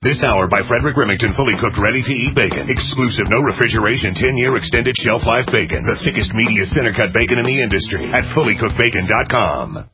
This hour by Frederick Remington, fully cooked, ready-to-eat bacon. Exclusive, no refrigeration, 10-year extended shelf life bacon. The thickest, meatiest center-cut bacon in the industry at fullycookedbacon.com.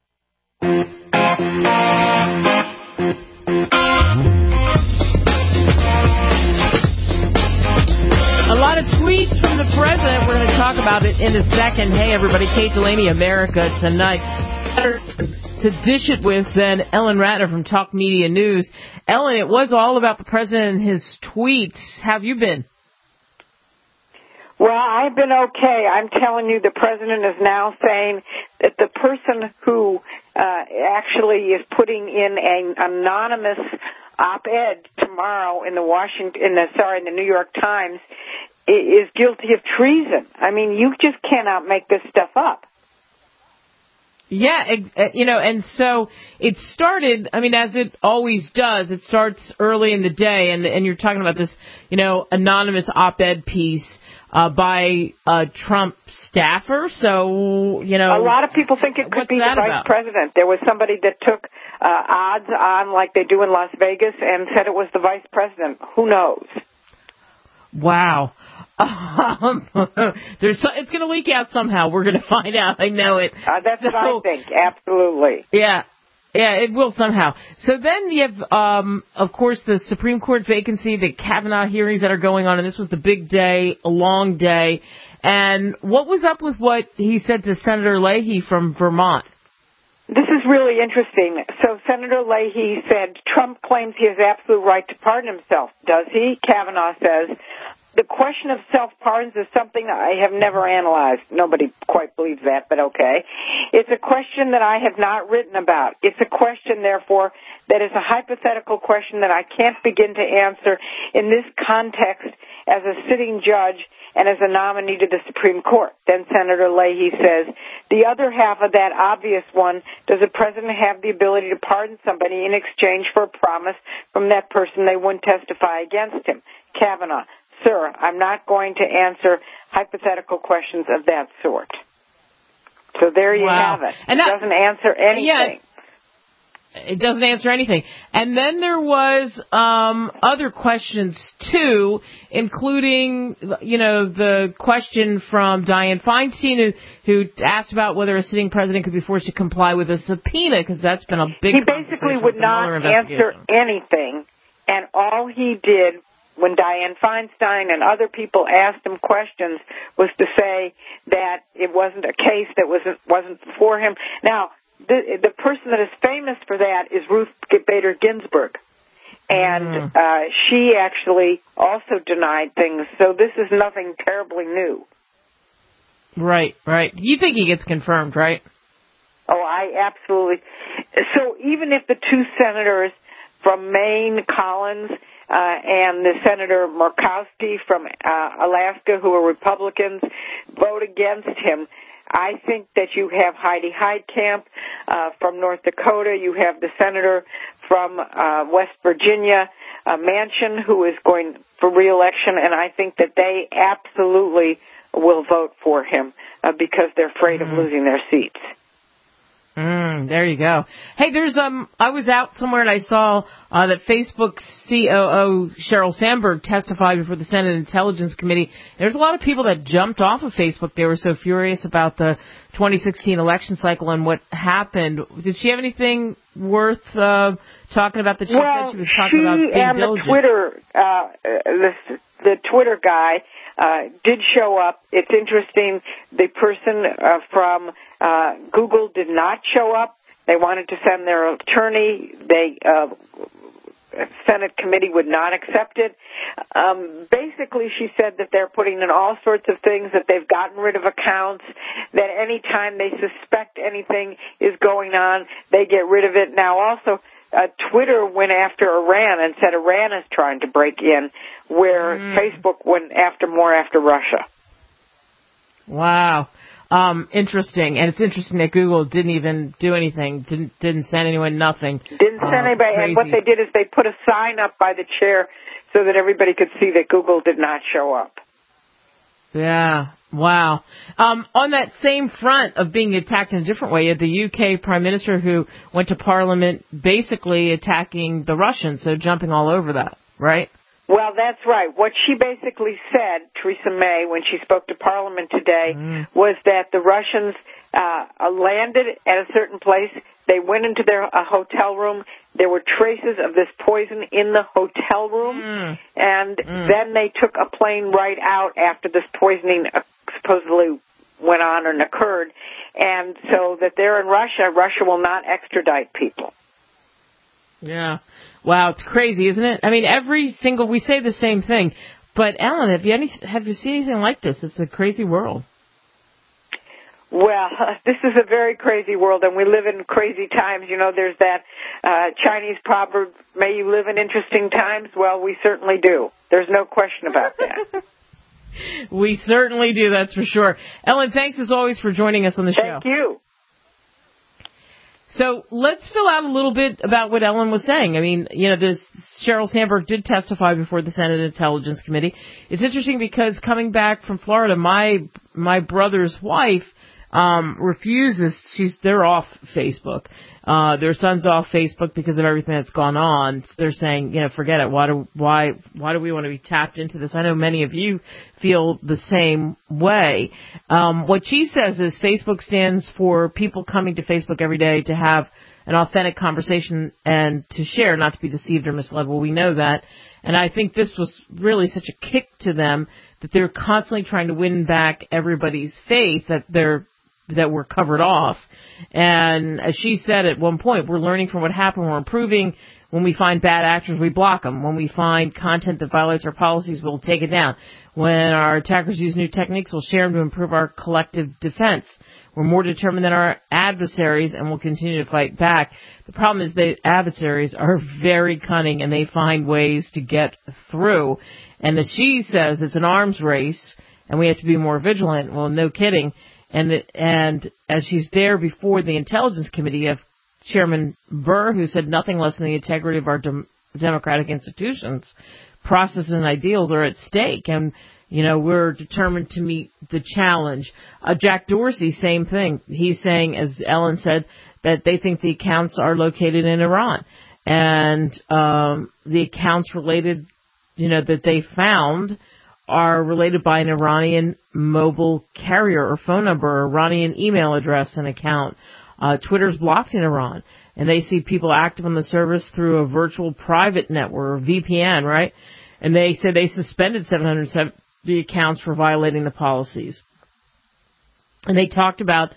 A lot of tweets from the president. We're going to talk about it in a second. Hey, everybody. Kate Delaney, America Tonight. Better to dish it with than Ellen Ratner from Talk Media News. Ellen, it was all about the president and his tweets. How have you been? Well, I've been okay. I'm telling you, the president is now saying that the person who actually is putting in an anonymous op-ed tomorrow in the New York Times is guilty of treason. I mean, you just cannot make this stuff up. Yeah, and so it started, I mean, as it always does, it starts early in the day, and you're talking about this, anonymous op-ed piece by a Trump staffer. So, a lot of people think it could be the vice president. There was somebody that took odds on, like they do in Las Vegas, and said it was the vice president. Who knows? Wow. It's going to leak out somehow. We're going to find out. I know it. That's what I think. Absolutely. Yeah, it will somehow. So then you have, of course, the Supreme Court vacancy, the Kavanaugh hearings that are going on, and this was the big day, a long day. And what was up with what he said to Senator Leahy from Vermont? This is really interesting. So Senator Leahy said Trump claims he has absolute right to pardon himself. Does he? Kavanaugh says, the question of self-pardons is something I have never analyzed. Nobody quite believes that, but okay. It's a question that I have not written about. It's a question, therefore, that is a hypothetical question that I can't begin to answer in this context as a sitting judge and as a nominee to the Supreme Court. Then Senator Leahy says, the other half of that obvious one, does a president have the ability to pardon somebody in exchange for a promise from that person they wouldn't testify against him? Kavanaugh, sir, I'm not going to answer hypothetical questions of that sort. So there you have it. And it doesn't answer anything. Yeah, it doesn't answer anything. And then there was other questions, too, including, the question from Dianne Feinstein, who asked about whether a sitting president could be forced to comply with a subpoena, because that's been a big He basically would not answer anything, and all he did when Dianne Feinstein and other people asked him questions was to say that it wasn't a case that wasn't before him. Now, the person that is famous for that is Ruth Bader Ginsburg, and she actually also denied things, so this is nothing terribly new. Right. Do you think he gets confirmed, right? Oh, I absolutely. So even if the two senators from Maine, Collins, and the Senator Murkowski from Alaska, who are Republicans, vote against him, I think that you have Heidi Heitkamp from North Dakota. You have the senator from West Virginia, Manchin, who is going for re-election, and I think that they absolutely will vote for him because they're afraid of losing their seats. There you go. Hey, there's I was out somewhere and I saw that Facebook's COO Sheryl Sandberg testified before the Senate Intelligence Committee. There's a lot of people that jumped off of Facebook. They were so furious about the 2016 election cycle and what happened. Did she have anything worth talking about that she said she was talking about being diligent? The Twitter guy did show up. It's interesting. The person from Google did not show up. They wanted to send their attorney. Senate committee would not accept it. Basically, she said that they're putting in all sorts of things, that they've gotten rid of accounts, that any time they suspect anything is going on, they get rid of it. Now, also, Twitter went after Iran and said Iran is trying to break in, where Facebook went after Russia. Wow. Interesting. And it's interesting that Google didn't even do anything, didn't send anyone nothing. Didn't send anybody. Crazy. And what they did is they put a sign up by the chair so that everybody could see that Google did not show up. Yeah. Wow. On that same front of being attacked in a different way, the UK Prime Minister who went to Parliament basically attacking the Russians, so jumping all over that, right? Well, that's right. What she basically said, Theresa May, when she spoke to Parliament today, was that the Russians landed at a certain place. They went into their hotel room. There were traces of this poison in the hotel room, and then they took a plane right out after this poisoning supposedly went on and occurred, and so that they're in Russia. Russia will not extradite people. Yeah. Wow, it's crazy, isn't it? I mean, we say the same thing, but Ellen, have you seen anything like this? It's a crazy world. Well, this is a very crazy world, and we live in crazy times. You know, there's that Chinese proverb, may you live in interesting times. Well, we certainly do. There's no question about that. We certainly do, that's for sure. Ellen, thanks as always for joining us on the show. Thank you. So let's fill out a little bit about what Ellen was saying. I mean, Sheryl Sandberg did testify before the Senate Intelligence Committee. It's interesting because coming back from Florida, my brother's wife refuses. They're off Facebook. Their son's off Facebook because of everything that's gone on. So they're saying, forget it. Why do we want to be tapped into this? I know many of you feel the same way. What she says is Facebook stands for people coming to Facebook every day to have an authentic conversation and to share, not to be deceived or misled. Well, we know that. And I think this was really such a kick to them that they're constantly trying to win back everybody's faith that we're covered off. And as she said at one point, we're learning from what happened, we're improving. When we find bad actors, we block them. When we find content that violates our policies, we'll take it down. When our attackers use new techniques, we'll share them to improve our collective defense. We're more determined than our adversaries, and we'll continue to fight back. The problem is the adversaries are very cunning, and they find ways to get through. And as she says, it's an arms race, and we have to be more vigilant. Well, no kidding. And as she's there before the Intelligence Committee, you have Chairman Burr, who said nothing less than the integrity of our democratic institutions, processes, and ideals are at stake. And, we're determined to meet the challenge. Jack Dorsey, same thing. He's saying, as Ellen said, that they think the accounts are located in Iran. And the accounts related, that they found are related by an Iranian mobile carrier or phone number, Iranian email address and account. Twitter's blocked in Iran, and they see people active on the service through a virtual private network, or VPN, right? And they said they suspended 770 accounts for violating the policies. And they talked about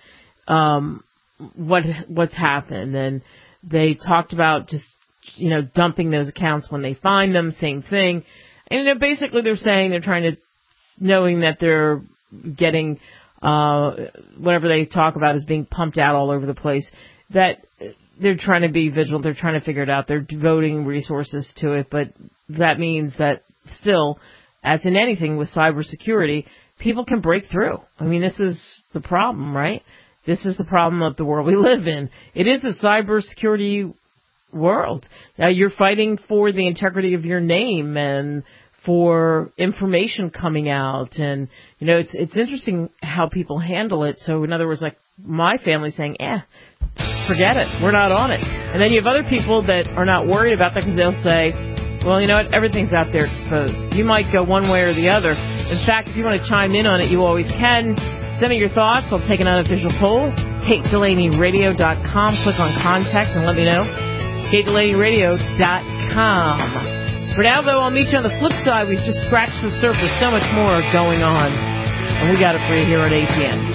what's happened, and they talked about just, dumping those accounts when they find them, same thing. And basically they're saying they're trying to, knowing that they're getting whatever they talk about is being pumped out all over the place, that they're trying to be vigilant. They're trying to figure it out. They're devoting resources to it. But that means that still, as in anything with cybersecurity, people can break through. I mean, this is the problem, right? This is the problem of the world we live in. It is a cybersecurity world. You're fighting for the integrity of your name and for information coming out. And, it's interesting how people handle it. So, in other words, like my family saying, forget it. We're not on it. And then you have other people that are not worried about that because they'll say, well, you know what? Everything's out there exposed. You might go one way or the other. In fact, if you want to chime in on it, you always can. Send me your thoughts. I'll take an unofficial poll. KateDelaneyRadio.com. Click on contact and let me know. KateDelaneyRadio.com. For now, though, I'll meet you on the flip side. We've just scratched the surface. So much more going on. And we got it for you here at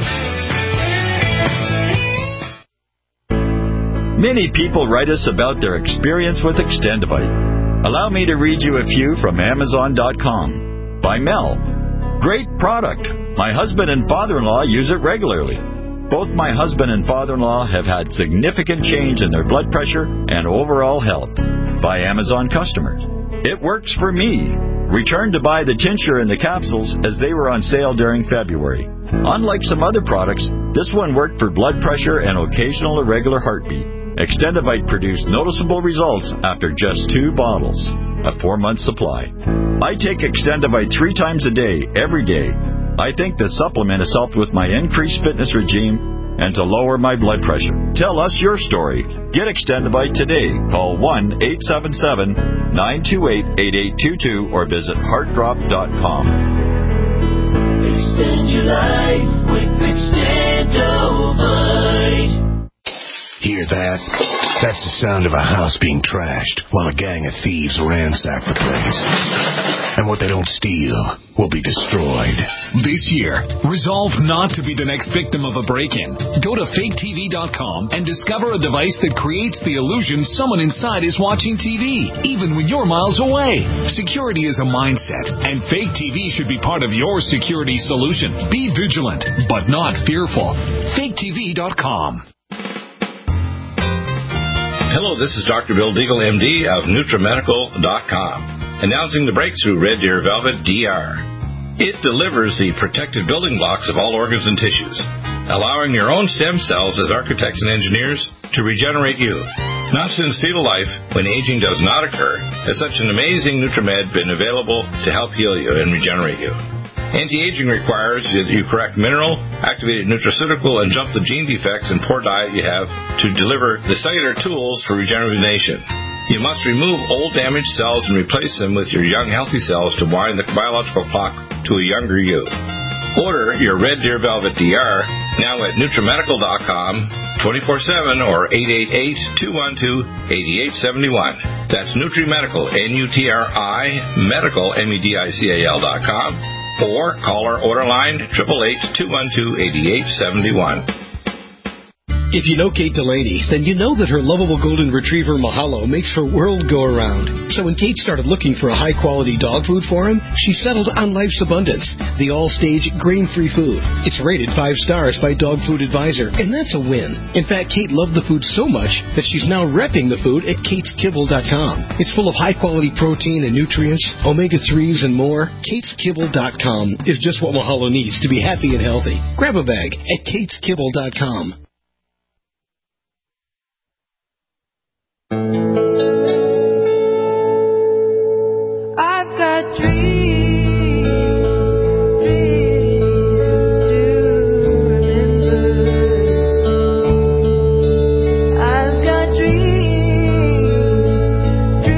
ATN. Many people write us about their experience with Extendivite. Allow me to read you a few from Amazon.com. By Mel. Great product. My husband and father-in-law use it regularly. Both my husband and father-in-law have had significant change in their blood pressure and overall health. By Amazon customers. It works for me. Returned to buy the tincture and the capsules as they were on sale during February. Unlike some other products, this one worked for blood pressure and occasional irregular heartbeat. Extendivite produced noticeable results after just 2 bottles, a 4-month supply. I take Extendivite 3 times a day, every day. I think this supplement has helped with my increased fitness regime and to lower my blood pressure. Tell us your story. Get Extendivite today. Call 1-877-928-8822 or visit heartdrop.com. Extend your life with Extendivite. Hear that? That's the sound of a house being trashed while a gang of thieves ransack the place. And what they don't steal will be destroyed. This year, resolve not to be the next victim of a break-in. Go to faketv.com and discover a device that creates the illusion someone inside is watching TV, even when you're miles away. Security is a mindset, and Fake TV should be part of your security solution. Be vigilant, but not fearful. faketv.com. Hello, this is Dr. Bill Deagle, MD of NutriMedical.com, announcing the breakthrough Red Deer Velvet DR. It delivers the protected building blocks of all organs and tissues, allowing your own stem cells as architects and engineers to regenerate you. Not since fetal life, when aging does not occur, has such an amazing NutriMed been available to help heal you and regenerate you. Anti-aging requires that you correct mineral, activated nutraceutical, and jump the gene defects and poor diet you have to deliver the cellular tools for regeneration. You must remove old damaged cells and replace them with your young healthy cells to wind the biological clock to a younger you. Order your Red Deer Velvet DR now at NutriMedical.com 24/7 or 888-212-8871. That's NutriMedical, N-U-T-R-I, Medical, M-E-D-I-C-A-L.com. Or call our order line 888-212-8871. If you know Kate Delaney, then you know that her lovable golden retriever Mahalo makes her world go around. So when Kate started looking for a high-quality dog food for him, she settled on Life's Abundance, the all-stage grain-free food. It's rated 5 stars by Dog Food Advisor, and that's a win. In fact, Kate loved the food so much that she's now repping the food at KatesKibble.com. It's full of high-quality protein and nutrients, omega-3s, and more. KatesKibble.com is just what Mahalo needs to be happy and healthy. Grab a bag at KatesKibble.com. I've got dreams to remember. I've got dreams to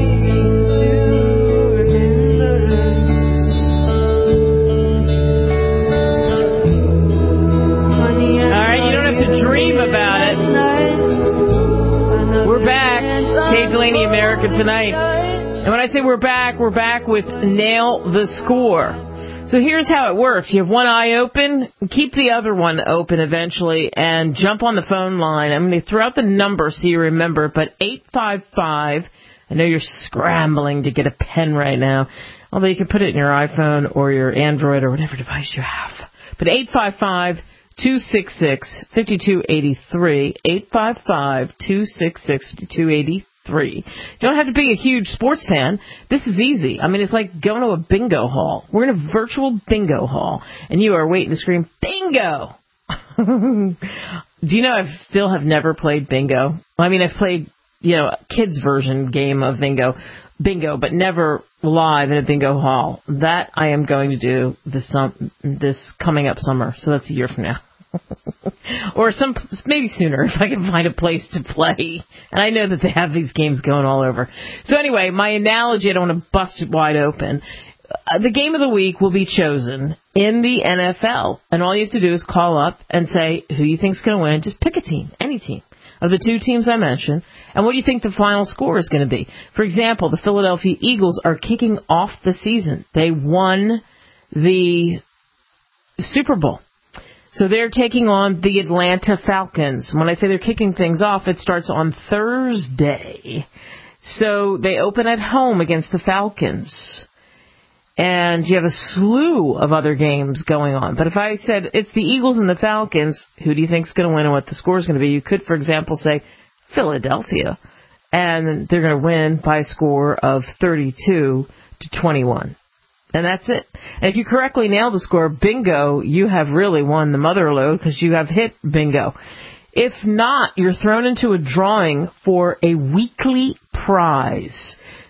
remember. All right, you don't have to dream about it. We're back. Kate Delaney, America Tonight. And when I say we're back with Nail the Score. So here's how it works. You have one eye open, keep the other one open eventually, and jump on the phone line. I'm going to throw out the number so you remember, but 855, I know you're scrambling to get a pen right now, although you can put it in your iPhone or your Android or whatever device you have. But 855-266-5283, 855-266-5283. You don't have to be a huge sports fan. This is easy. I mean, it's like going to a bingo hall. We're in a virtual bingo hall, and you are waiting to scream, bingo! Do you know I still have never played bingo? I mean, I've played, a kid's version game of bingo, but never live in a bingo hall. That I am going to do this coming up summer, so that's a year from now. Or maybe sooner if I can find a place to play. And I know that they have these games going all over. So anyway, my analogy, I don't want to bust it wide open. The game of the week will be chosen in the NFL. And all you have to do is call up and say who you think's going to win. Just pick a team, any team of the two teams I mentioned, and what do you think the final score is going to be. For example, the Philadelphia Eagles are kicking off the season. They won the Super Bowl. So they're taking on the Atlanta Falcons. When I say they're kicking things off, it starts on Thursday. So they open at home against the Falcons. And you have a slew of other games going on. But if I said it's the Eagles and the Falcons, who do you think is going to win and what the score is going to be? You could, for example, say Philadelphia. And they're going to win by a score of 32-21. And that's it. And if you correctly nail the score, bingo, you have really won the mother load because you have hit bingo. If not, you're thrown into a drawing for a weekly prize.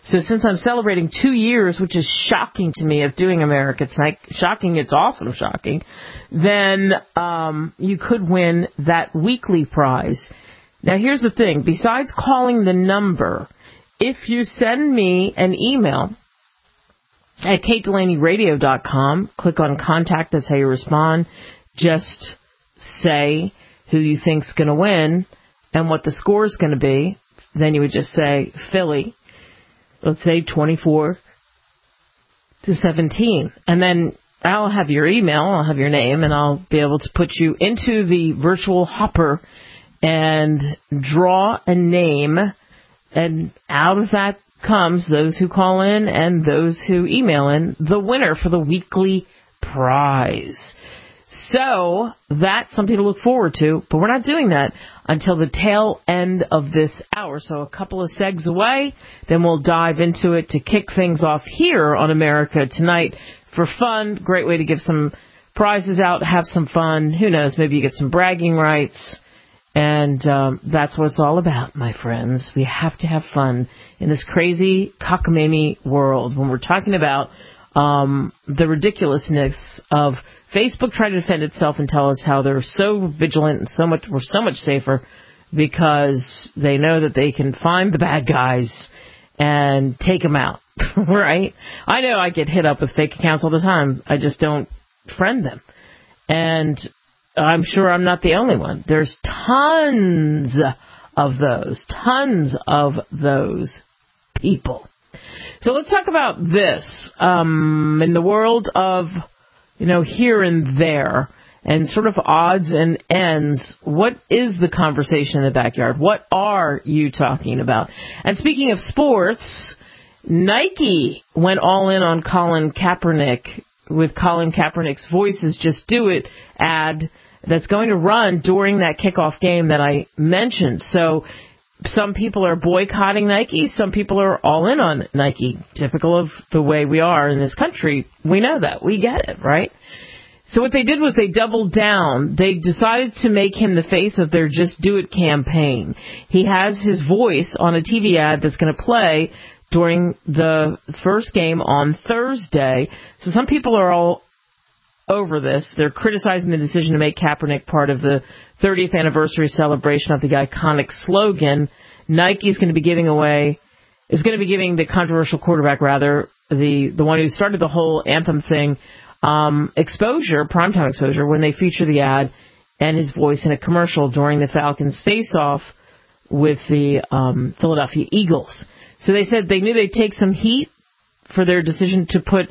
So since I'm celebrating 2 years, which is shocking to me, of doing America Tonight, shocking, it's awesome shocking, then you could win that weekly prize. Now, here's the thing. Besides calling the number, if you send me an email at KateDelaneyRadio.com, click on Contact, that's how you respond. Just say who you think's going to win and what the score is going to be. Then you would just say Philly, let's say 24-17. And then I'll have your email, I'll have your name, and I'll be able to put you into the virtual hopper and draw a name. And out of that comes those who call in and those who email in the winner for the weekly prize. So that's something to look forward to, but we're not doing that until the tail end of this hour. So a couple of segs away, then we'll dive into it to kick things off here on America Tonight for fun. Great way to give some prizes out, have some fun. Who knows, maybe you get some bragging rights. And that's what it's all about, my friends. We have to have fun in this crazy cockamamie world. When we're talking about the ridiculousness of Facebook trying to defend itself and tell us how they're so vigilant and we're so much safer because they know that they can find the bad guys and take them out, right? I know I get hit up with fake accounts all the time. I just don't friend them. And I'm sure I'm not the only one. There's tons of those people. So let's talk about this. In the world of, here and there and sort of odds and ends, what is the conversation in the backyard? What are you talking about? And speaking of sports, Nike went all in on Colin Kaepernick with Colin Kaepernick's Voices Just Do It ad that's going to run during that kickoff game that I mentioned. So some people are boycotting Nike. Some people are all in on Nike. Typical of the way we are in this country. We know that. We get it, right? So what they did was they doubled down. They decided to make him the face of their Just Do It campaign. He has his voice on a TV ad that's going to play during the first game on Thursday. So some people are all over this. They're criticizing the decision to make Kaepernick part of the 30th anniversary celebration of the iconic slogan. Nike's going to be giving the controversial quarterback, the one who started the whole anthem thing, primetime exposure, when they feature the ad and his voice in a commercial during the Falcons face-off with the Philadelphia Eagles. So they said they knew they'd take some heat for their decision to put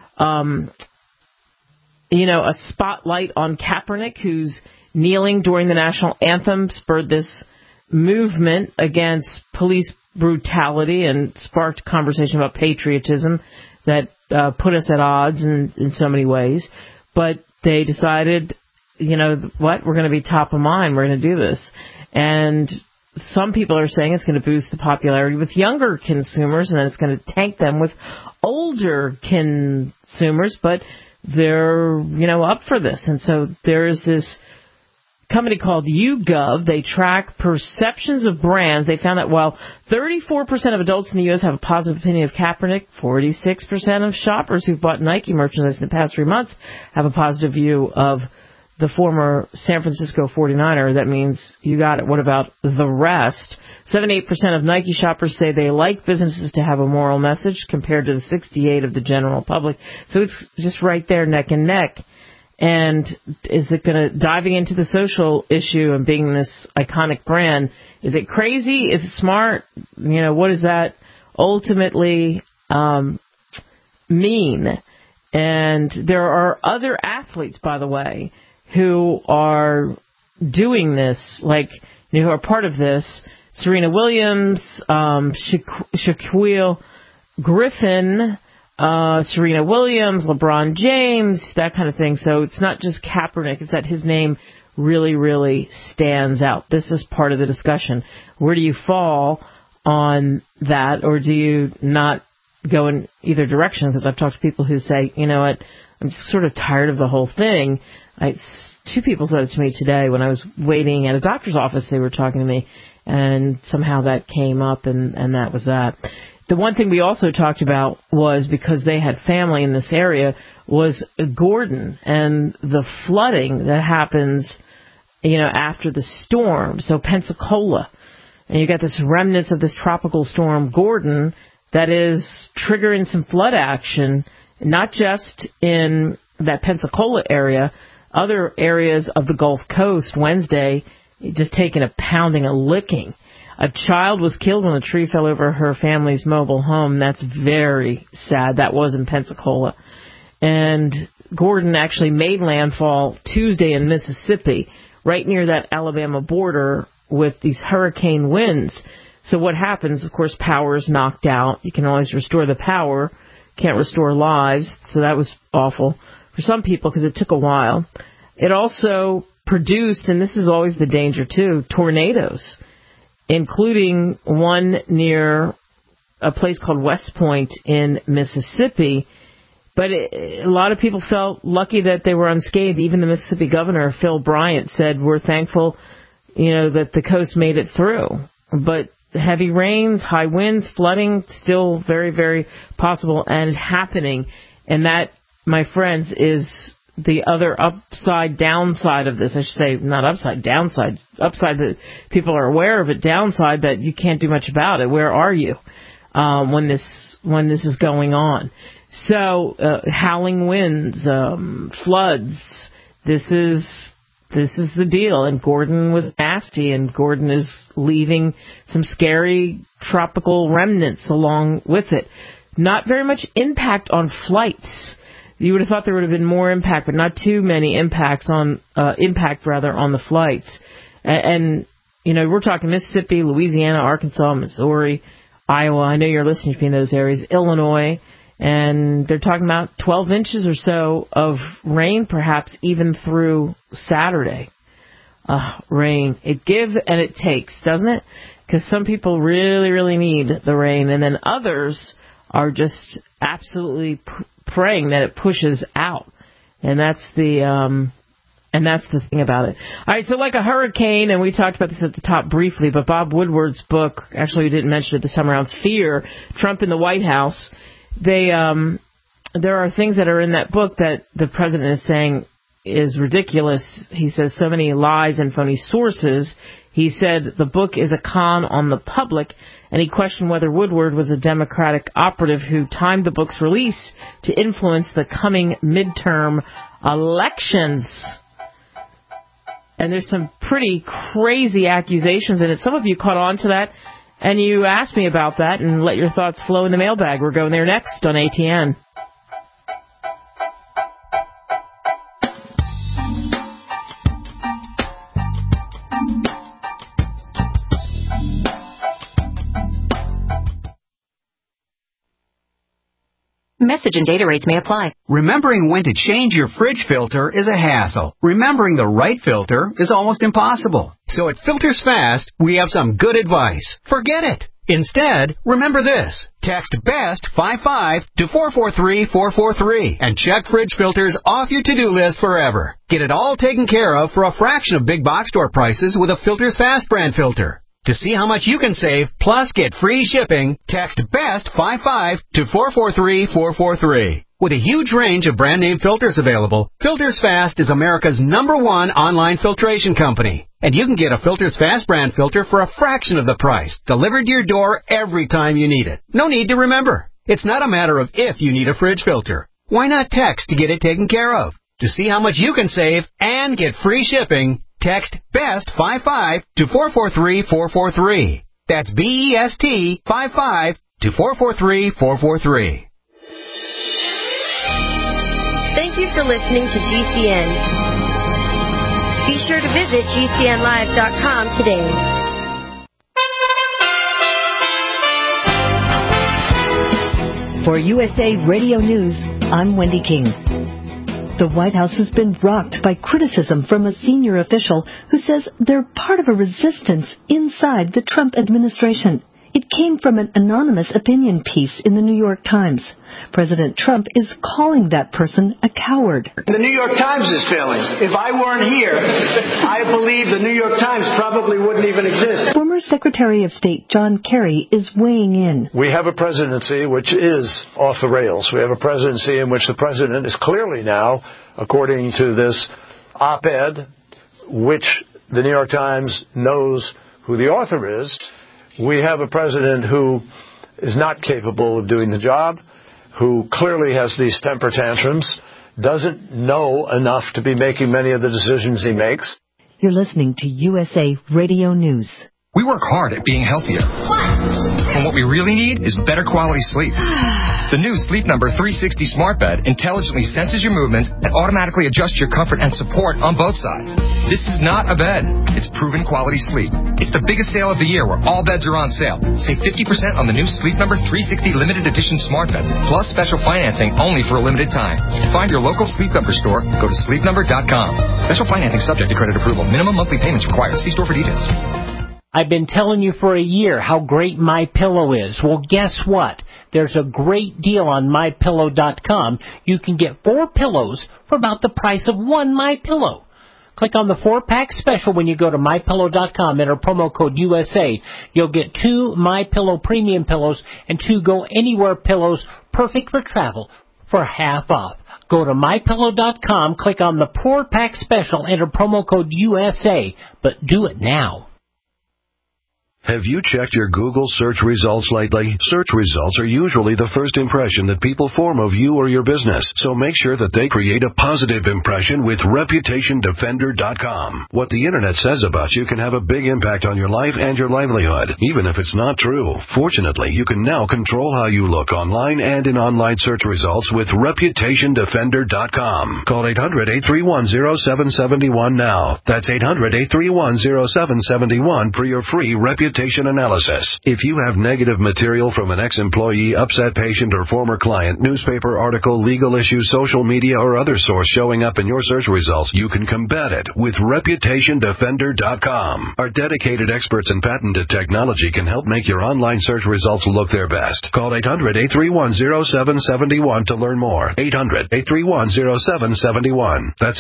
a spotlight on Kaepernick, who's kneeling during the national anthem, spurred this movement against police brutality and sparked conversation about patriotism that put us at odds in so many ways. But they decided, we're going to be top of mind. We're going to do this. And some people are saying it's going to boost the popularity with younger consumers, and then it's going to tank them with older consumers. But they're, up for this. And so there is this company called YouGov. They track perceptions of brands. They found that while 34% of adults in the U.S. have a positive opinion of Kaepernick, 46% of shoppers who've bought Nike merchandise in the past 3 months have a positive view of the former San Francisco 49er. That means you got it. What about the rest? 78% of Nike shoppers say they like businesses to have a moral message compared to the 68% of the general public. So it's just right there neck and neck. And is it going to, diving into the social issue and being this iconic brand, is it crazy? Is it smart? What does that ultimately mean? And there are other athletes, by the way, who are doing this, who are part of this. Serena Williams, Shaquille Griffin, Serena Williams, LeBron James, that kind of thing. So it's not just Kaepernick, it's that his name really, really stands out. This is part of the discussion. Where do you fall on that, or do you not go in either direction? Because I've talked to people who say, I'm just sort of tired of the whole thing. Two people said it to me today when I was waiting at a doctor's office. They were talking to me, and somehow that came up, and that was that. The one thing we also talked about was, because they had family in this area, was Gordon and the flooding that happens, after the storm. So Pensacola. And you got this remnants of this tropical storm Gordon that is triggering some flood action, not just in that Pensacola area, other areas of the Gulf Coast. Wednesday, just taking a pounding, a licking. A child was killed when a tree fell over her family's mobile home. That's very sad. That was in Pensacola. And Gordon actually made landfall Tuesday in Mississippi, right near that Alabama border, with these hurricane winds. So what happens, of course, power is knocked out. You can always restore the power, can't restore lives. So that was awful for some people because it took a while. It also produced, and this is always the danger too, tornadoes, including one near a place called West Point in Mississippi. But a lot of people felt lucky that they were unscathed. Even the Mississippi governor, Phil Bryant, said, we're thankful, that the coast made it through. But heavy rains, high winds, flooding, still very, very possible and happening. And that, my friends, is the other downside of this. I should say, not upside, downside. Upside that people are aware of it. Downside that you can't do much about it. Where are you when this is going on? So howling winds, floods. This is the deal. And Gordon was nasty, and Gordon is leaving some scary tropical remnants along with it. Not very much impact on flights. You would have thought there would have been more impact, but not too many impact on the flights. And we're talking Mississippi, Louisiana, Arkansas, Missouri, Iowa. I know you're listening in those areas. Illinois. And they're talking about 12 inches or so of rain, perhaps even through Saturday. Rain. It gives and it takes, doesn't it? Because some people really, really need the rain, and then others are just absolutely praying that it pushes out. And that's the thing about it. All right, so like a hurricane, and we talked about this at the top briefly, but Bob Woodward's book, actually we didn't mention it this time around, Fear, Trump in the White House. There are things that are in that book that the president is saying is ridiculous. He says so many lies and phony sources. He said the book is a con on the public, and he questioned whether Woodward was a Democratic operative who timed the book's release to influence the coming midterm elections. And there's some pretty crazy accusations in it. Some of you caught on to that. And you asked me about that, and let your thoughts flow in the mailbag. We're going there next on ATN. Message and data rates may apply. Remembering when to change your fridge filter is a hassle. Remembering the right filter is almost impossible. So at Filters Fast, we have some good advice. Forget it. Instead, remember this. Text BEST55 to 443-443 and check fridge filters off your to-do list forever. Get it all taken care of for a fraction of big box store prices with a Filters Fast brand filter. To see how much you can save, plus get free shipping, text BEST55 to 443-443. With a huge range of brand name filters available, Filters Fast is America's #1 online filtration company. And you can get a Filters Fast brand filter for a fraction of the price, delivered to your door every time you need it. No need to remember. It's not a matter of if you need a fridge filter. Why not text to get it taken care of? To see how much you can save and get free shipping, text BEST55 to 443-443. That's BEST55 to 443-443. Thank you for listening to GCN. Be sure to visit GCNlive.com today. For USA Radio News, I'm Wendy King. The White House has been rocked by criticism from a senior official who says they're part of a resistance inside the Trump administration. It came from an anonymous opinion piece in the New York Times. President Trump is calling that person a coward. The New York Times is failing. If I weren't here, I believe the New York Times probably wouldn't even exist. Former Secretary of State John Kerry is weighing in. We have a presidency which is off the rails. We have a presidency in which the president is clearly now, according to this op-ed, which the New York Times knows who the author is, we have a president who is not capable of doing the job, who clearly has these temper tantrums, doesn't know enough to be making many of the decisions he makes. You're listening to USA Radio News. We work hard at being healthier. And what we really need is better quality sleep. The new Sleep Number 360 Smart Bed intelligently senses your movements and automatically adjusts your comfort and support on both sides. This is not a bed. It's proven quality sleep. It's the biggest sale of the year where all beds are on sale. Save 50% on the new Sleep Number 360 Limited Edition Smart Bed, plus special financing only for a limited time. To find your local Sleep Number store, go to sleepnumber.com. Special financing subject to credit approval. Minimum monthly payments required. See store for details. I've been telling you for a year how great MyPillow is. Well, guess what? There's a great deal on MyPillow.com. You can get 4 pillows for about the price of 1 MyPillow. Click on the 4-pack special when you go to MyPillow.com. Enter promo code USA. You'll get 2 MyPillow premium pillows and 2 Go Anywhere pillows, perfect for travel, for half off. Go to MyPillow.com, click on the 4-pack special, enter promo code USA. But do it now. Have you checked your Google search results lately? Search results are usually the first impression that people form of you or your business, so make sure that they create a positive impression with ReputationDefender.com. What the Internet says about you can have a big impact on your life and your livelihood, even if it's not true. Fortunately, you can now control how you look online and in online search results with ReputationDefender.com. Call 800-831-0771 now. That's 800-831-0771 for your free reputation analysis. If you have negative material from an ex-employee, upset patient, or former client, newspaper article, legal issue, social media, or other source showing up in your search results, you can combat it with ReputationDefender.com. Our dedicated experts in patented technology can help make your online search results look their best. Call 800-831-0771 to learn more. 800-831-0771. That's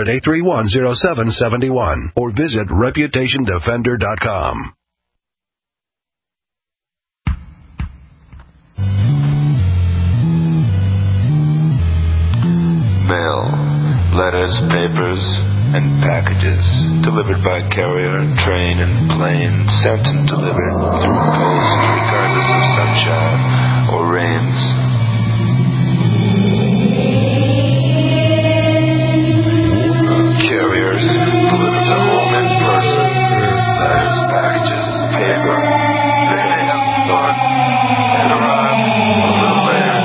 800-831-0771. Or visit ReputationDefender.com. Mail, letters, papers, and packages delivered by carrier, train, and plane, sent and delivered through post regardless of sunshine or rains. Carriers deliver to home in person. Letters, packages, paper. They have fun and arrive a little later.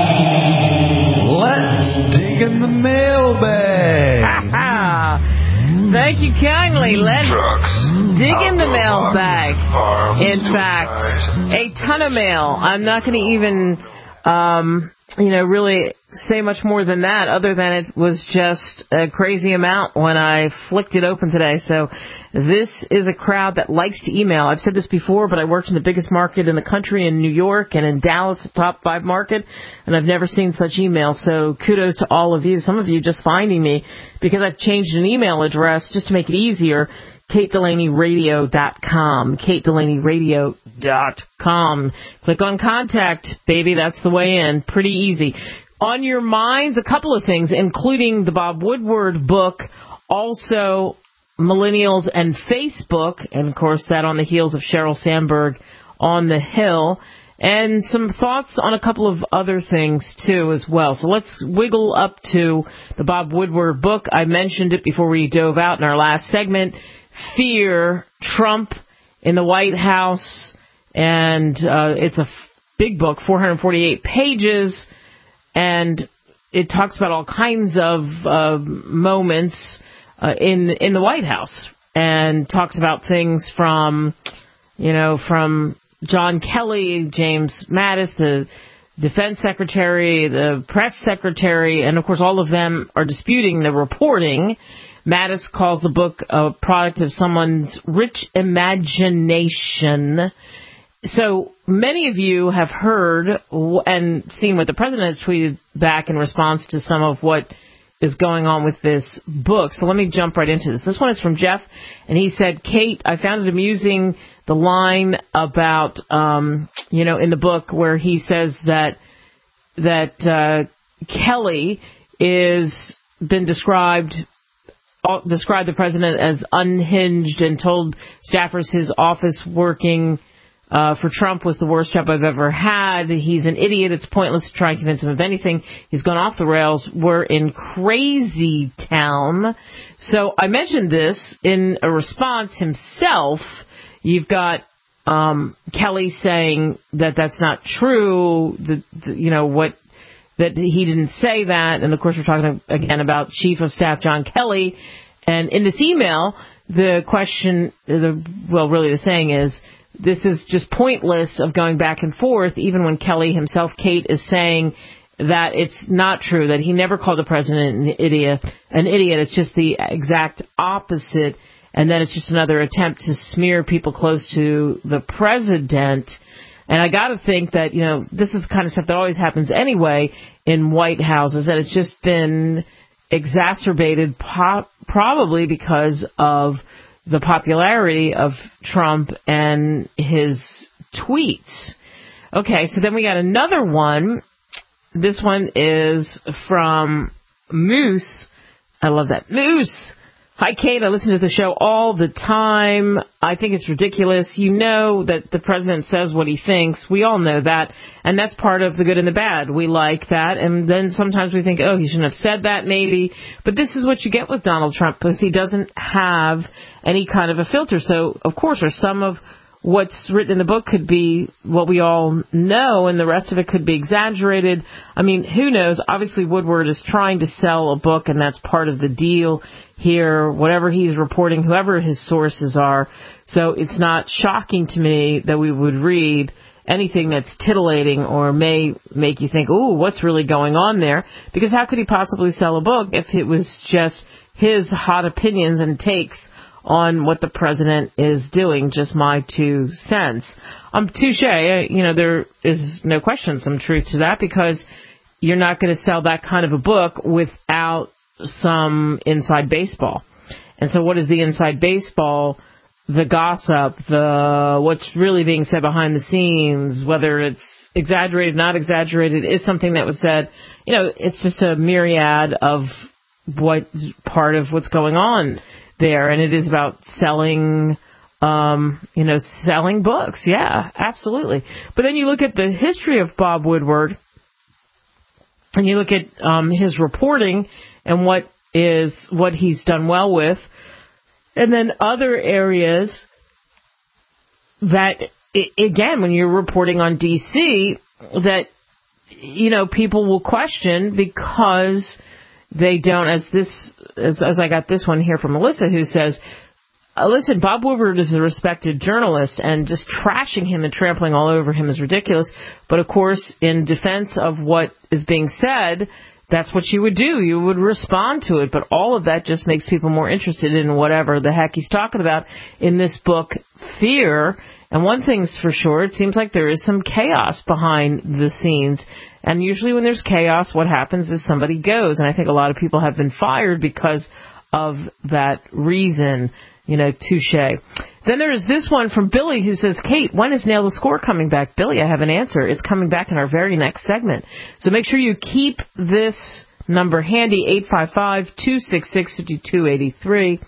Let's dig in the mailbag. Thank you kindly. Let's dig in the mailbag. In fact, a ton of mail. I'm not going to even, really say much more than that, other than it was just a crazy amount when I flicked it open today. So this is a crowd that likes to email. I've said this before, but I worked in the biggest market in the country in New York and in Dallas, the top 5 market, and I've never seen such emails. So kudos to all of you. Some of you just finding me because I've changed an email address just to make it easier. KateDelaneyRadio.com. KateDelaneyRadio.com. Click on contact, baby. That's the way in. Pretty easy. On your minds, a couple of things, including the Bob Woodward book, also Millennials and Facebook, and of course that on the heels of Sheryl Sandberg on the Hill, and some thoughts on a couple of other things too as well. So let's wiggle up to the Bob Woodward book. I mentioned it before we dove out in our last segment. Fear, Trump in the White House, and it's a big book, 448 pages, and it talks about all kinds of moments in the White House, and talks about things from John Kelly, James Mattis, the defense secretary, the press secretary, and of course all of them are disputing the reporting. Mattis calls the book a product of someone's rich imagination. So many of you have heard and seen what the president has tweeted back in response to some of what is going on with this book. So let me jump right into this. This one is from Jeff, and he said, Kate, I found it amusing the line about, in the book where he says that Kelly been described the president as unhinged and told staffers his office working for Trump was the worst job I've ever had. He's an idiot. It's pointless to try and convince him of anything. He's gone off the rails. We're in crazy town. So I mentioned this in a response himself. You've got Kelly saying that that's not true, that he didn't say that. And, of course, we're talking again about Chief of Staff John Kelly. And in this email, the saying is, this is just pointless of going back and forth, even when Kelly himself, Kate, is saying that it's not true, that he never called the president an idiot. It's just the exact opposite. And then it's just another attempt to smear people close to the president. And I got to think that, this is the kind of stuff that always happens anyway in White Houses, that it's just been exacerbated probably because of the popularity of Trump and his tweets. Okay, so then we got another one. This one is from Moose. I love that. Moose! Hi, Kate. I listen to the show all the time. I think it's ridiculous. You know that the president says what he thinks. We all know that. And that's part of the good and the bad. We like that. And then sometimes we think, he shouldn't have said that maybe. But this is what you get with Donald Trump, because he doesn't have any kind of a filter. So, of course, some of what's written in the book could be what we all know, and the rest of it could be exaggerated. I mean, who knows? Obviously, Woodward is trying to sell a book, and that's part of the deal here, whatever he's reporting, whoever his sources are. So it's not shocking to me that we would read anything that's titillating or may make you think, ooh, what's really going on there? Because how could he possibly sell a book if it was just his hot opinions and takes on what the president is doing? Just my 2 cents. Touche, there is no question some truth to that, because you're not going to sell that kind of a book without some inside baseball. And so what is the inside baseball? The gossip, what's really being said behind the scenes, whether it's exaggerated, not exaggerated, is something that was said. It's just a myriad of what part of what's going on there, and it is about selling books. Yeah, absolutely. But then you look at the history of Bob Woodward, and you look at his reporting and what he's done well with, and then other areas that, again, when you're reporting on D.C., that people will question because they don't, as I got this one here from Melissa, who says, listen, Bob Woodward is a respected journalist, and just trashing him and trampling all over him is ridiculous. But, of course, in defense of what is being said, that's what you would do. You would respond to it. But all of that just makes people more interested in whatever the heck he's talking about in this book, Fear. And one thing's for sure, it seems like there is some chaos behind the scenes. And usually when there's chaos, what happens is somebody goes. And I think a lot of people have been fired because of that reason. Touche. Then there's this one from Billy, who says, Kate, when is Nail the Score coming back? Billy, I have an answer. It's coming back in our very next segment. So make sure you keep this number handy, 855-266-5283.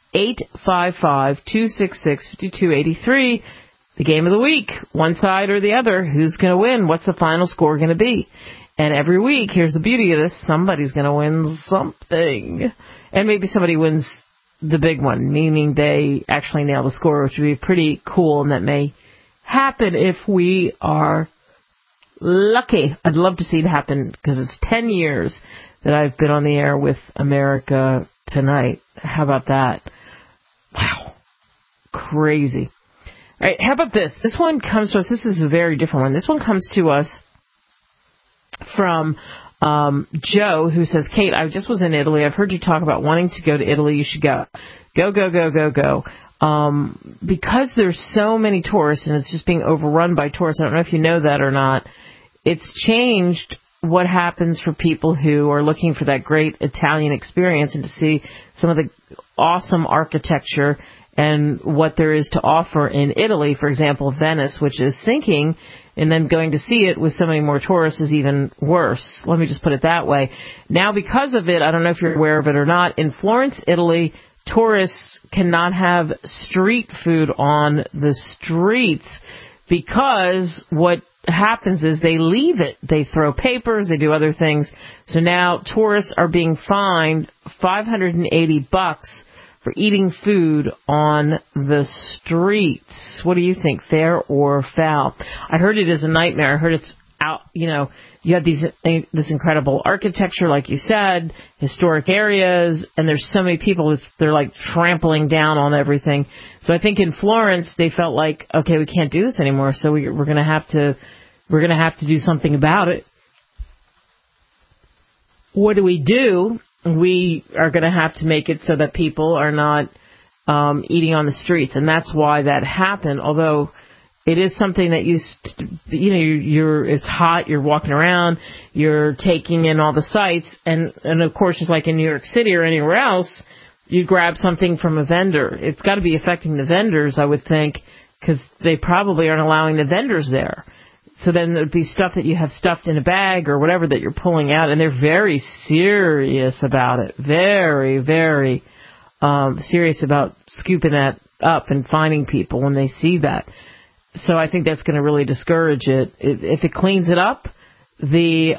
855-266-5283. The game of the week, one side or the other. Who's going to win? What's the final score going to be? And every week, here's the beauty of this, somebody's going to win something. And maybe somebody wins the big one, meaning they actually nail the score, which would be pretty cool, and that may happen if we are lucky. I'd love to see it happen, because it's 10 years that I've been on the air with America Tonight. How about that? Wow. Crazy. All right, how about this? This one comes to us. This is a very different one. This one comes to us from Joe, who says, Kate, I just was in Italy. I've heard you talk about wanting to go to Italy. You should go. Go, go, go, go, go. because there's so many tourists and it's just being overrun by tourists, I don't know if you know that or not, it's changed what happens for people who are looking for that great Italian experience and to see some of the awesome architecture and what there is to offer in Italy, for example, Venice, which is sinking, and then going to see it with so many more tourists is even worse. Let me just put it that way. Now, because of it, I don't know if you're aware of it or not, in Florence, Italy, tourists cannot have street food on the streets because what happens is they leave it. They throw papers, they do other things. So now tourists are being fined $580 for eating food on the streets. What do you think, fair or foul? I heard it is a nightmare. I heard it's out, you have this incredible architecture, like you said, historic areas, and there's so many people, they're like trampling down on everything. So I think in Florence, they felt like, okay, we can't do this anymore, so we're going to have to do something about it. What do? We are going to have to make it so that people are not eating on the streets, and that's why that happened. Although it is something that it's hot, you're walking around, you're taking in all the sights, and of course, just like in New York City or anywhere else, you grab something from a vendor. It's got to be affecting the vendors, I would think, because they probably aren't allowing the vendors there. So then it would be stuff that you have stuffed in a bag or whatever that you're pulling out, and they're very serious about it. Very, very serious about scooping that up and finding people when they see that. So I think that's going to really discourage it. If it cleans it up, if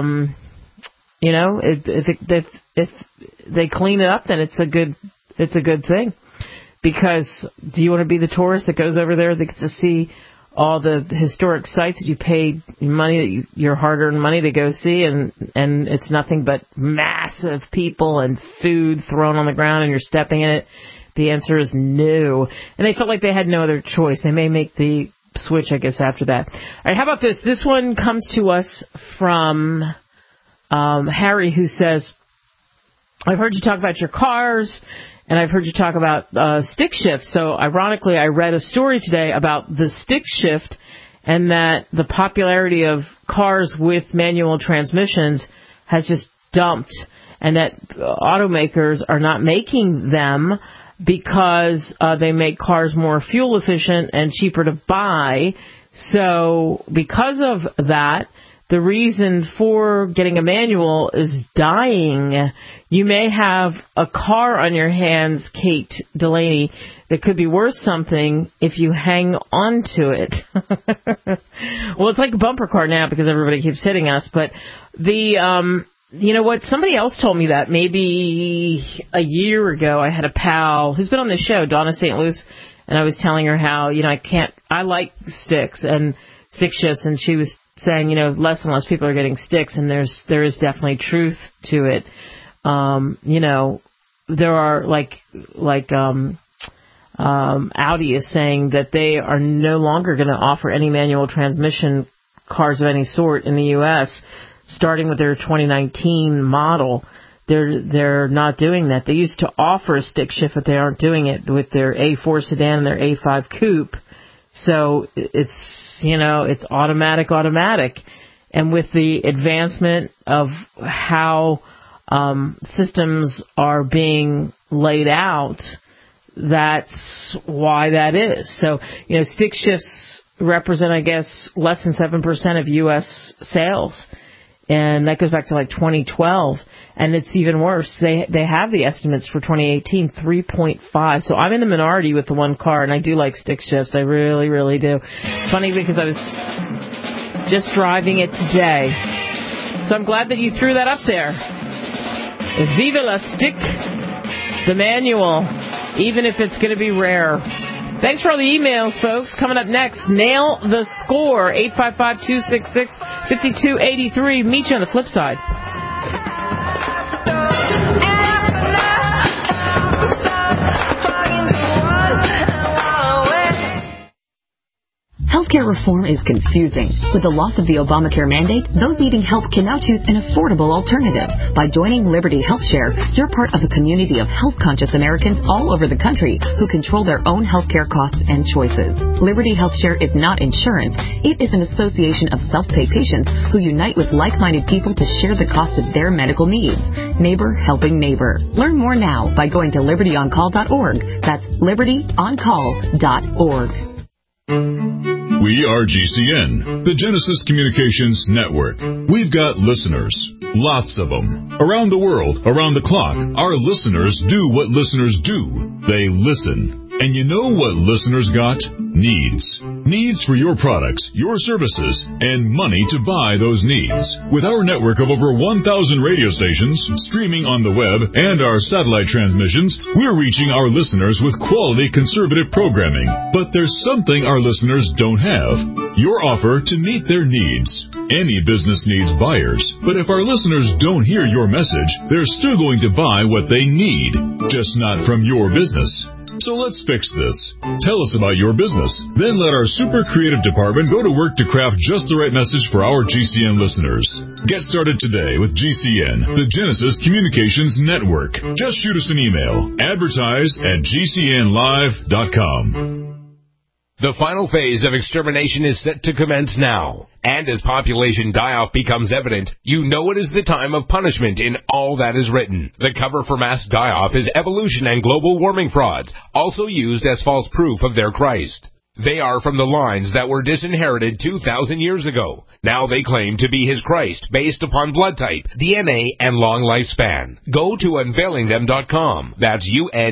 they clean it up, then it's a good thing. Because do you want to be the tourist that goes over there that gets to see all the historic sites that you paid money, your hard-earned money to go see, and it's nothing but massive people and food thrown on the ground and you're stepping in it? The answer is no. And they felt like they had no other choice. They may make the switch, I guess, after that. All right, how about this? This one comes to us from Harry, who says, I've heard you talk about your cars, and I've heard you talk about stick shift. So ironically, I read a story today about the stick shift and that the popularity of cars with manual transmissions has just dumped, and that automakers are not making them because they make cars more fuel efficient and cheaper to buy. So because of that, the reason for getting a manual is dying. You may have a car on your hands, Kate Delaney, that could be worth something if you hang on to it. Well, it's like a bumper car now because everybody keeps hitting us. But you know what? Somebody else told me that maybe a year ago. I had a pal who's been on the show, Donna St. Louis, and I was telling her how, I like sticks and stick shifts, and she was saying, less and less people are getting sticks, and there is definitely truth to it. There are Audi is saying that they are no longer going to offer any manual transmission cars of any sort in the U.S., starting with their 2019 model. They're not doing that. They used to offer a stick shift, but they aren't doing it with their A4 sedan and their A5 coupe. So it's automatic. And with the advancement of how systems are being laid out, that's why that is. So, stick shifts represent, I guess, less than 7% of U.S. sales. And that goes back to 2012. And it's even worse. They have the estimates for 2018, 3.5. So I'm in the minority with the one car, and I do like stick shifts. I really, really do. It's funny because I was just driving it today. So I'm glad that you threw that up there. Viva la stick, the manual, even if it's going to be rare. Thanks for all the emails, folks. Coming up next, Nail the Score, 855-266-5283. Meet you on the flip side. Healthcare reform is confusing. With the loss of the Obamacare mandate, those needing help can now choose an affordable alternative. By joining Liberty HealthShare, you're part of a community of health-conscious Americans all over the country who control their own healthcare costs and choices. Liberty HealthShare is not insurance. It is an association of self-pay patients who unite with like-minded people to share the cost of their medical needs. Neighbor helping neighbor. Learn more now by going to libertyoncall.org. That's libertyoncall.org. We are GCN, the Genesis Communications Network. We've got listeners, lots of them, around the world, around the clock. Our listeners do what listeners do. They listen. And you know what listeners got? Needs. Needs for your products, your services, and money to buy those needs. With our network of over 1,000 radio stations, streaming on the web, and our satellite transmissions, we're reaching our listeners with quality conservative programming. But there's something our listeners don't have. Your offer to meet their needs. Any business needs buyers, but if our listeners don't hear your message, they're still going to buy what they need, just not from your business. So let's fix this. Tell us about your business. Then let our super creative department go to work to craft just the right message for our GCN listeners. Get started today with GCN, the Genesis Communications Network. Just shoot us an email. Advertise@gcnlive.com. The final phase of extermination is set to commence now. And as population die-off becomes evident, you know it is the time of punishment in all that is written. The cover for mass die-off is evolution and global warming frauds, also used as false proof of their Christ. They are from the lines that were disinherited 2,000 years ago. Now they claim to be his Christ, based upon blood type, DNA, and long lifespan. Go to unveilingthem.com. That's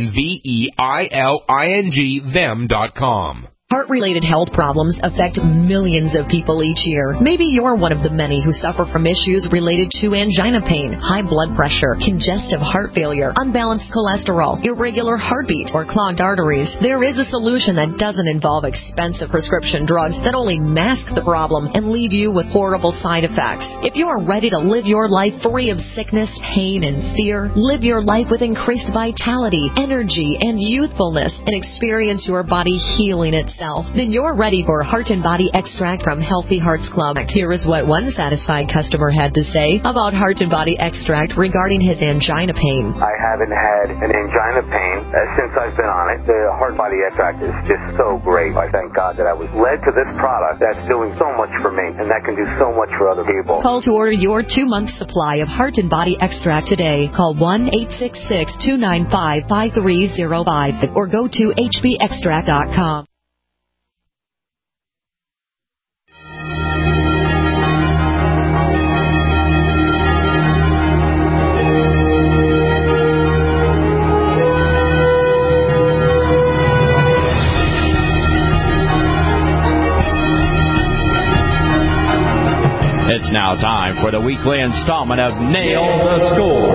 UNVEILING them.com. Heart-related health problems affect millions of people each year. Maybe you're one of the many who suffer from issues related to angina pain, high blood pressure, congestive heart failure, unbalanced cholesterol, irregular heartbeat, or clogged arteries. There is a solution that doesn't involve expensive prescription drugs that only mask the problem and leave you with horrible side effects. If you are ready to live your life free of sickness, pain, and fear, live your life with increased vitality, energy, and youthfulness, and experience your body healing itself, then you're ready for Heart and Body Extract from Healthy Hearts Club. Here is what one satisfied customer had to say about Heart and Body Extract regarding his angina pain. I haven't had an angina pain since I've been on it. The Heart Body Extract is just so great. I thank God that I was led to this product that's doing so much for me and that can do so much for other people. Call to order your 2-month supply of Heart and Body Extract today. Call 1-866-295-5305 or go to hbextract.com. It's now time for the weekly installment of Nail the Score.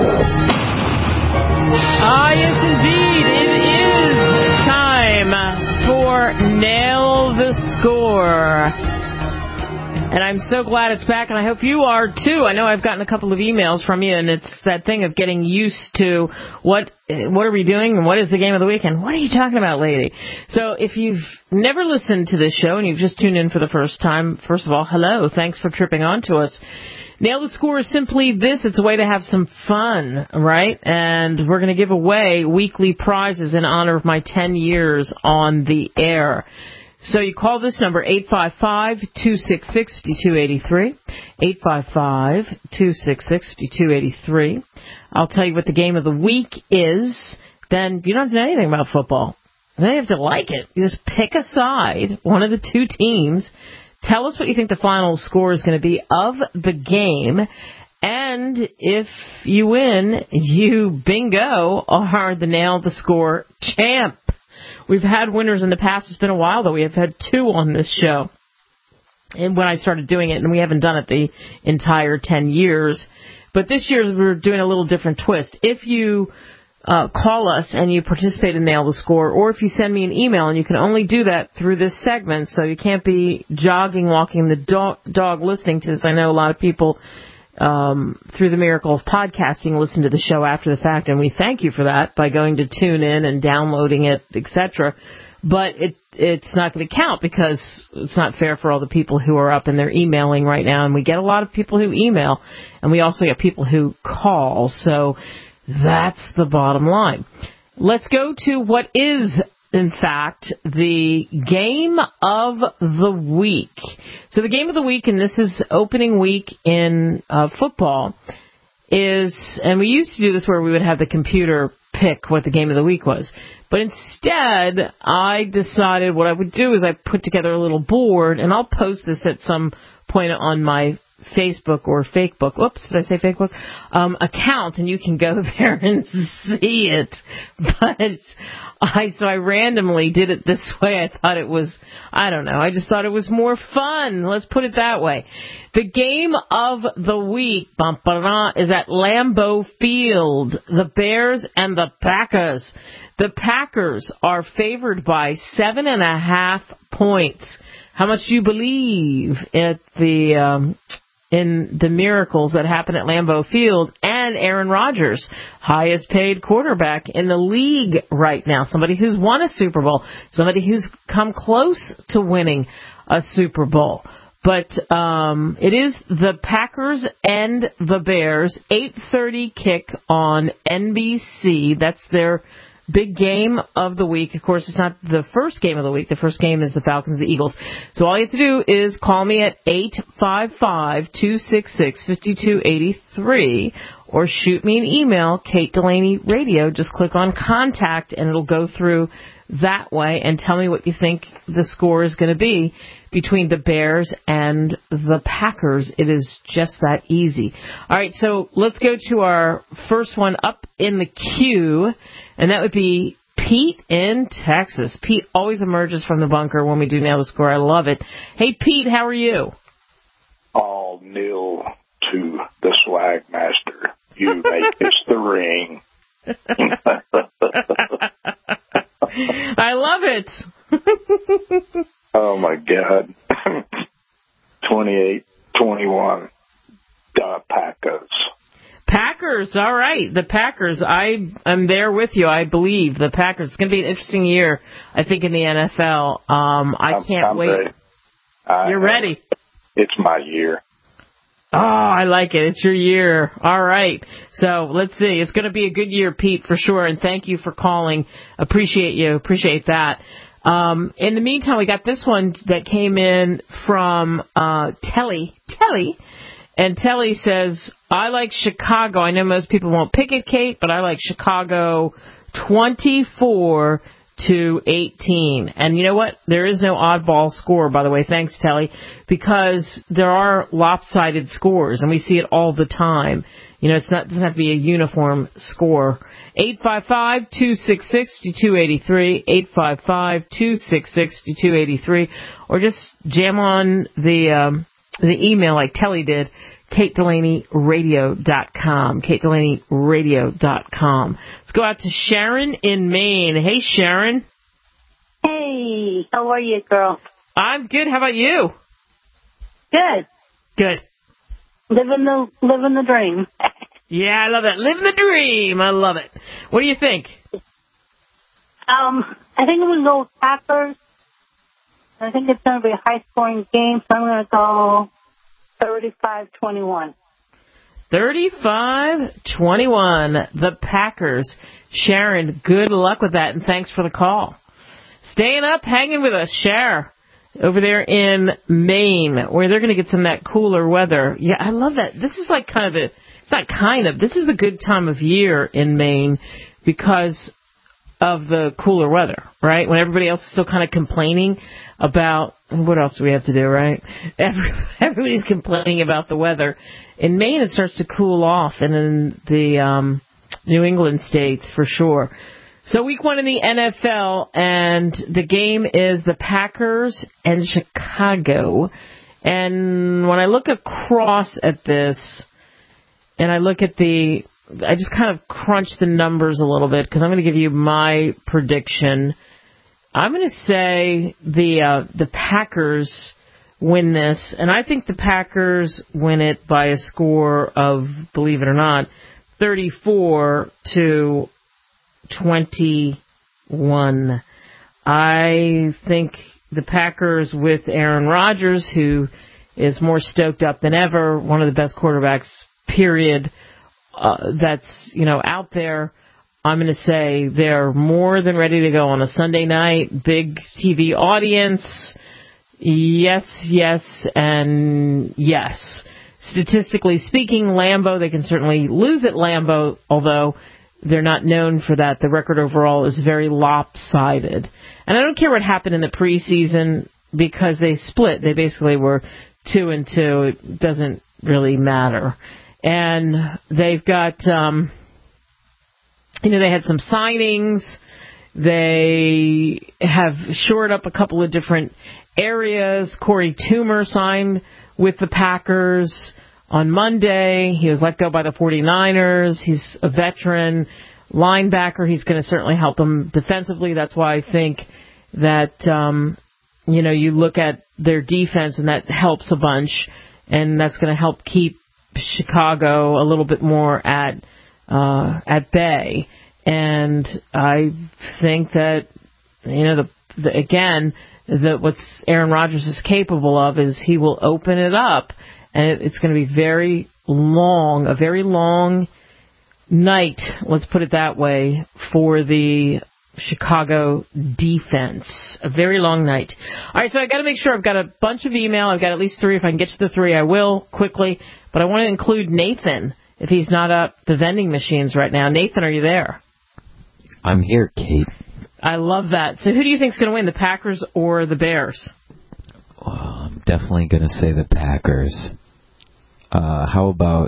Ah, yes, indeed. It is time for Nail the Score. And I'm so glad it's back, and I hope you are, too. I know I've gotten a couple of emails from you, and it's that thing of getting used to what are we doing and what is the game of the week and what are you talking about, lady? So if you've never listened to this show and you've just tuned in for the first time, first of all, hello. Thanks for tripping on to us. Nail the Score is simply this. It's a way to have some fun, right? And we're going to give away weekly prizes in honor of my 10 years on the air. So you call this number, 855-266-5283, 855-266-5283. I'll tell you what the game of the week is. Then you don't have to know anything about football. You don't have to like it. You just pick a side, one of the two teams. Tell us what you think the final score is going to be of the game. And if you win, you, bingo, are the Nail the Score champ. We've had winners in the past. It's been a while, though. We have had 2 on this show and when I started doing it, and we haven't done it the entire 10 years. But this year we're doing a little different twist. If you call us and you participate in Nail the Score, or if you send me an email, and you can only do that through this segment, so you can't be jogging, walking the dog listening to this. I know a lot of people through the miracle of podcasting, listen to the show after the fact, and we thank you for that by going to TuneIn and downloading it, etc. But it's not going to count because it's not fair for all the people who are up and they're emailing right now, and we get a lot of people who email, and we also get people who call, so that's the bottom line. Let's go to what is, in fact, the game of the week. So the game of the week, and this is opening week in football, is, and we used to do this where we would have the computer pick what the game of the week was. But instead, I decided what I would do is I put together a little board, and I'll post this at some point on my Facebook or Fakebook. Whoops, did I say Fakebook? Account, and you can go there and see it. But I randomly did it this way. I thought it was, I don't know, I just thought it was more fun. Let's put it that way. The game of the week, is at Lambeau Field. The Bears and the Packers. The Packers are favored by 7.5 points. How much do you believe at in the miracles that happen at Lambeau Field? And Aaron Rodgers, highest paid quarterback in the league right now, somebody who's won a Super Bowl, somebody who's come close to winning a Super Bowl. But it is the Packers and the Bears, 8:30 kick on NBC. That's their big game of the week. Of course, it's not the first game of the week. The first game is the Falcons and the Eagles. So all you have to do is call me at 855-266-5283 or shoot me an email, Kate Delaney Radio. Just click on contact and it'll go through that way and tell me what you think the score is going to be between the Bears and the Packers. It is just that easy. All right, so let's go to our first one up in the queue, and that would be Pete in Texas. Pete always emerges from the bunker when we do Nail the Score. I love it. Hey, Pete, how are you? All nil to the swag master. You make us the ring. I love it. Oh, my God. 28-21. Packers. Packers, all right. The Packers, I am there with you, I believe. The Packers. It's going to be an interesting year, I think, in the NFL. I can't wait. Ready. You're ready. It's my year. Oh, I like it. It's your year. All right. So let's see. It's going to be a good year, Pete, for sure. And thank you for calling. Appreciate you. Appreciate that. In the meantime, we got this one that came in from Telly. And Telly says, I like Chicago. I know most people won't pick it, Kate, but I like Chicago 24-18. And you know what? There is no oddball score, by the way. Thanks, Telly, because there are lopsided scores, and we see it all the time. You know, it doesn't have to be a uniform score. 855-266-2283, 855-266-2283, or just jam on the email like Telly did, KateDelaneyRadio.com, KateDelaneyRadio.com. Let's go out to Sharon in Maine. Hey, Sharon. Hey, how are you, girl? I'm good. How about you? Good. Good. Living the dream. Yeah, I love it. Living the dream. I love it. What do you think? I think I'm going to go with Packers. I think it's going to be a high-scoring game, so I'm going to go 35-21. 35-21. The Packers. Sharon, good luck with that, and thanks for the call. Staying up, hanging with us, Cher, over there in Maine, where they're going to get some of that cooler weather. Yeah, I love that. This is like this is the good time of year in Maine because of the cooler weather, right? When everybody else is still kind of complaining about, what else do we have to do, right? Everybody's complaining about the weather. In Maine, it starts to cool off, and in the New England states, for sure. So week one in the NFL, and the game is the Packers and Chicago. And when I look across at this, and I look at I just kind of crunch the numbers a little bit because I'm going to give you my prediction. I'm going to say the Packers win this, and I think the Packers win it by a score of, believe it or not, 34-21. I think the Packers with Aaron Rodgers, who is more stoked up than ever, one of the best quarterbacks, period, that's, out there. I'm going to say they're more than ready to go on a Sunday night, big TV audience. Yes, and yes. Statistically speaking, Lambeau, they can certainly lose at Lambeau, although they're not known for that. The record overall is very lopsided. And I don't care what happened in the preseason because they split. They basically were 2-2. It doesn't really matter. And they've got, they had some signings. They have shored up a couple of different areas. Corey Toomer signed with the Packers on Monday. He was let go by the 49ers. He's a veteran linebacker. He's going to certainly help them defensively. That's why I think that, you look at their defense and that helps a bunch, and that's going to help keep Chicago a little bit more at bay. And I think that, what Aaron Rodgers is capable of is he will open it up, and it's going to be a very long night, let's put it that way, for the Chicago defense. A very long night. All right, so I got to make sure I've got a bunch of email. I've got at least 3. If I can get to the 3, I will quickly. But I want to include Nathan, if he's not up the vending machines right now. Nathan, are you there? I'm here, Kate. I love that. So who do you think is going to win, the Packers or the Bears? Well, I'm definitely going to say the Packers. How about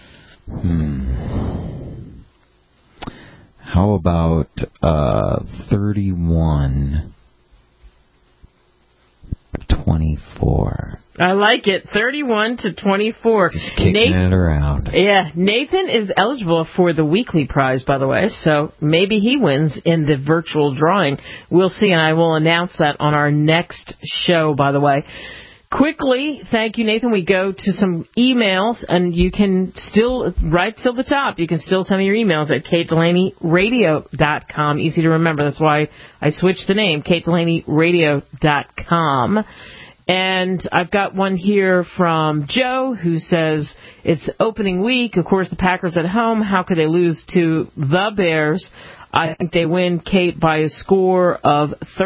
31-24? I like it. 31-24. Just kicking it around. Yeah, Nathan is eligible for the weekly prize, by the way, so maybe he wins in the virtual drawing. We'll see, and I will announce that on our next show, by the way. Quickly, thank you, Nathan. We go to some emails, and you can still, right till the top, you can still send me your emails at KateDelaneyRadio.com. Easy to remember. That's why I switched the name, KateDelaneyRadio.com. And I've got one here from Joe who says it's opening week. Of course, the Packers at home. How could they lose to the Bears? I think they win, Kate, by a score of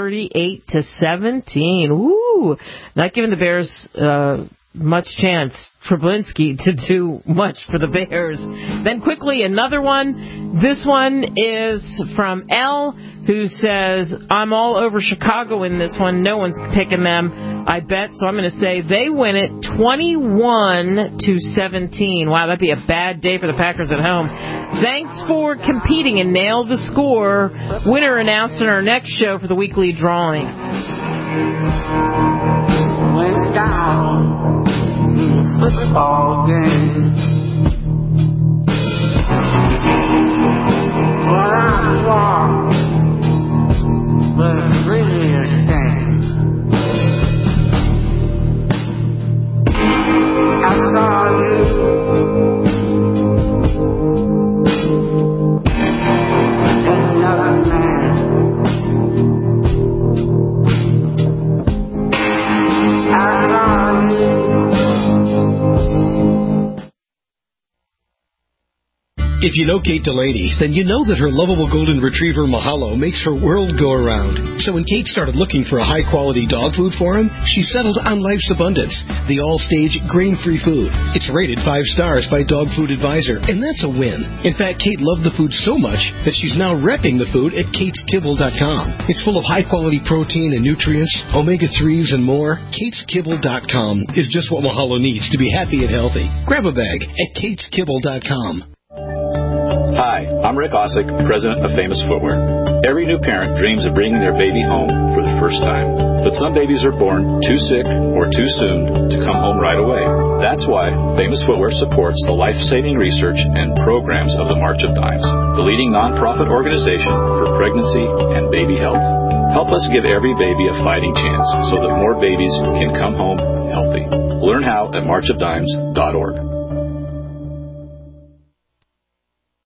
38-17. Ooh, not giving the Bears much chance, Trublinsky, to do much for the Bears. Then quickly, another one. This one is from L, who says, I'm all over Chicago in this one. No one's picking them, I bet. So I'm going to say they win it 21-17. Wow, that'd be a bad day for the Packers at home. Thanks for competing and nailed the score. Winner announced in our next show for the weekly drawing. Went down football game. Well, I walked, but it's really a shame. I saw you another man. I saw you. If you know Kate Delaney, then you know that her lovable golden retriever Mahalo makes her world go around. So when Kate started looking for a high-quality dog food for him, she settled on Life's Abundance, the all-stage grain-free food. It's rated 5 stars by Dog Food Advisor, and that's a win. In fact, Kate loved the food so much that she's now repping the food at KatesKibble.com. It's full of high-quality protein and nutrients, omega-3s, and more. KatesKibble.com is just what Mahalo needs to be happy and healthy. Grab a bag at KatesKibble.com. Hi, I'm Rick Osick, president of Famous Footwear. Every new parent dreams of bringing their baby home for the first time. But some babies are born too sick or too soon to come home right away. That's why Famous Footwear supports the life-saving research and programs of the March of Dimes, the leading nonprofit organization for pregnancy and baby health. Help us give every baby a fighting chance so that more babies can come home healthy. Learn how at marchofdimes.org.